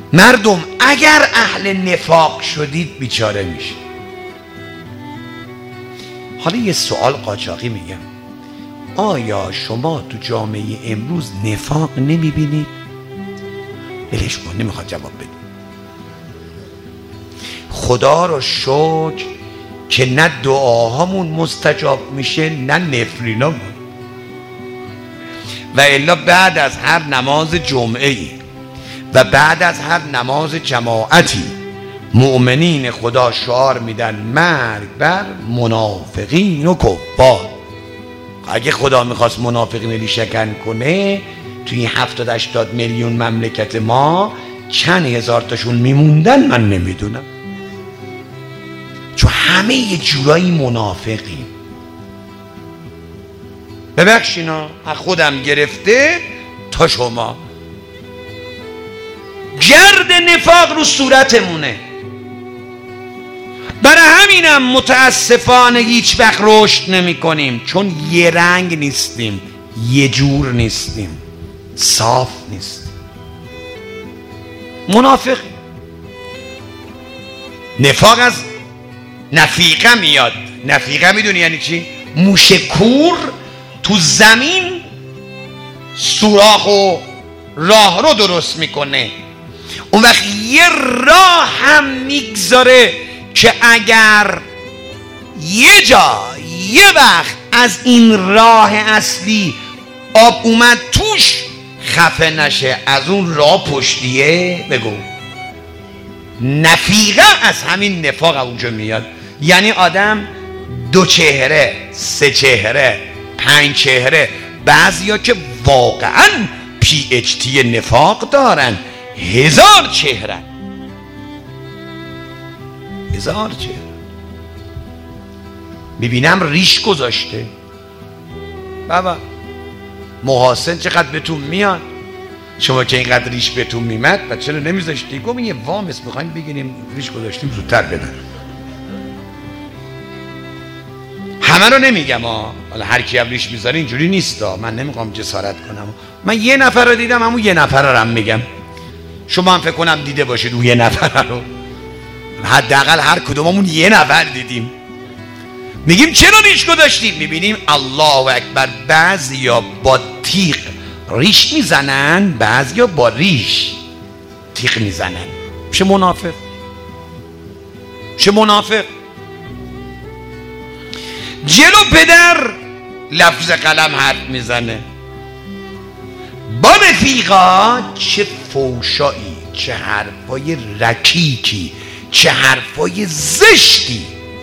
مردم اگر اهل نفاق شدید بیچاره میشید. حالا یه سوال قاچاقی میگم، آیا شما تو جامعه امروز نفاق نمیبینید؟ بلش کن، نمیخواد جواب بدید. خدا رو شکر که نه دعاهامون مستجاب میشه نه نفرینامون. و الا بعد از هر نماز جمعه‌ای و بعد از هر نماز جماعتی مؤمنین خدا شعار میدن مرگ بر منافقین و کفار. اگه خدا میخواست منافقین رو شکن کنه توی 70-80 میلیون مملکت ما چند هزار تاشون میموندن من نمیدونم، چون همه یه جورایی منافقیم. ببخشینا از خودم گرفته تا شما، گرد نفاق رو صورتمونه. برای همینم متاسفانه هیچ وقت رشد نمی کنیم، چون یه رنگ نیستیم، یه جور نیستیم، صاف نیستیم، منافقیم. نفاق از نفیقه میاد. نفیقه میدونی یعنی چی؟ موشکور تو زمین سوراخ و راه رو درست میکنه، اون وقت یه راه هم میگذاره که اگر یه جا یه وقت از این راه اصلی آب اومد توش خفه نشه، از اون راه پشتیه. بگو نفیقه از همین نفاق اونجا میاد. یعنی آدم 2 چهره، 3 چهره، 5 چهره، بعضیا که واقعا PhD نفاق دارن 1000 چهره، 1000 چهره. میبینم ریش گذاشته. بابا محاسن چقدر بهتون میاد، شما که اینقدر ریش بهتون میمد بعد چرا نمیذاشتی؟ گفتم یه وام است میخوایم بگیریم، ریش گذاشتیم زودتر بدن. همه رو نمیگم ها، حالا هر کی هم ریش میذاره اینجوری نیست ها، من نمیخوام جسارت کنم. من یه نفر رو دیدم، همون یه نفر رو هم میگم. شما هم فکر کنم دیده باشید اون یه نفر رو، حداقل هر کدوممون یه نفر دیدیم. میگیم چرا ریش گذاشتیم؟ میبینیم الله اکبر بعضیا با تیغ ریش میزنن، بعضیا با ریش تیغ میزنن. چه منافق، چه منافق. جلو پدر لفظ قلم حرف میزنه، با رفیقا چه فوشایی، چه حرفای رکیکی، چه حرفای زشتی.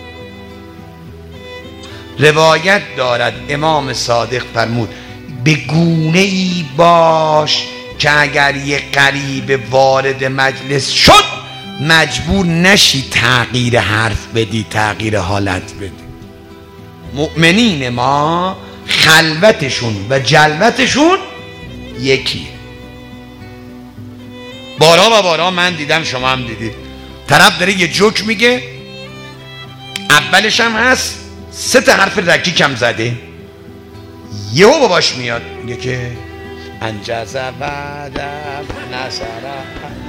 روایت دارد امام صادق فرمود به گونه ای باش که اگر یه غریب وارد مجلس شد مجبور نشی تغییر حرف بدی، تغییر حالت بدی. مؤمنین ما خلوتشون و جلوتشون یکیه. بارها و بارها من دیدم، شما هم دیدید، طرف داره یه جوک میگه، اولش هم هست 3 تا حرف رکیک هم زده، یهو باباش میاد میگه که انجز بعدم نصره.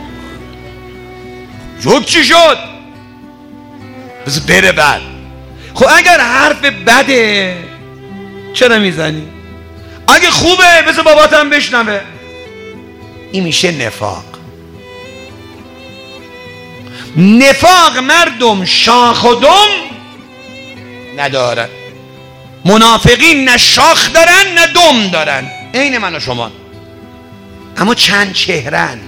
جوک چی شد؟ بس بره بعد. خب اگر حرف بده چرا میزنی؟ اگه خوبه بذار بابات هم بشنوه. این میشه نفاق. نفاق مردم شاخ و دم ندارن. منافقین نه شاخ دارن نه دم دارن، عین من و شما، اما چند چهرن.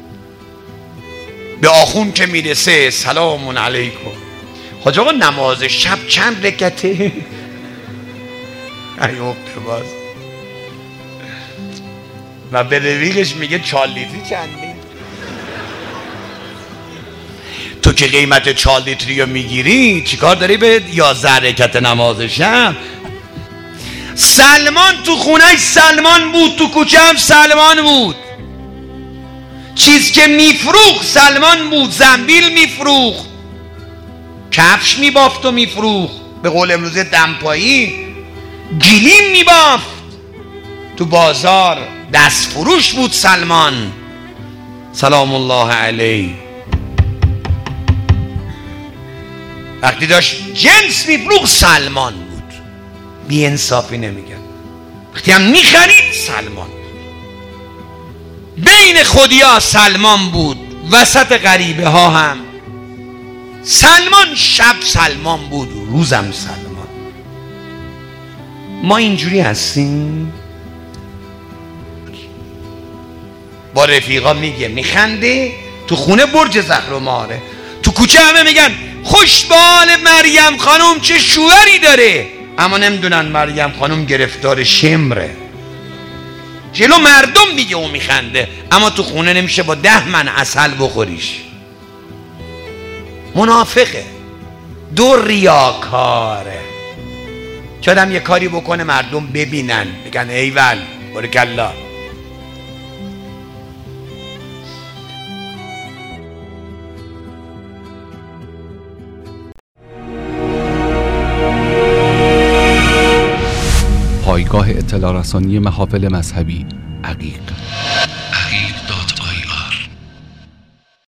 به آخون که میرسه سلام علیکم، حاج آقا نماز شب چند رکعته؟ ایوب باز و به رفیقش میگه 4 لیتری چندی؟ تو که قیمت 4 لیتری رو میگیری چیکار داری به 11 رکعت نماز شب؟ سلمان تو خونهش سلمان بود، تو کوچه هم سلمان بود، چیز که میفروخت سلمان بود، زنبیل میفروخت، کفش میبافت و میفروخت، به قول امروزی دمپایی گلیم میبافت، تو بازار دست فروش بود سلمان. سلام الله علیه وقتی داشت جنس میفروخت سلمان بود. بی انصافی نمیگن. وقتی هم میخرید سلمان. بین خودیا سلمان بود، وسط غریبه ها هم سلمان. شب سلمان بود، روزم سلمان. ما اینجوری هستیم. با رفیقا میگه میخنده، تو خونه برج زهرماره، تو کوچه همه میگن خوشبال مریم خانم چه شوهری داره، اما نمیدونن مریم خانم گرفتار شمره. جلو مردم میگه اون میخنده، اما تو خونه نمیشه با 10 من عسل بخوریش. منافقه، دو ریاکاره. شاید هم یه کاری بکنه مردم ببینن بگن ایول بارکالله. پایگاه اطلاع رسانی محافل مذهبی عقیق.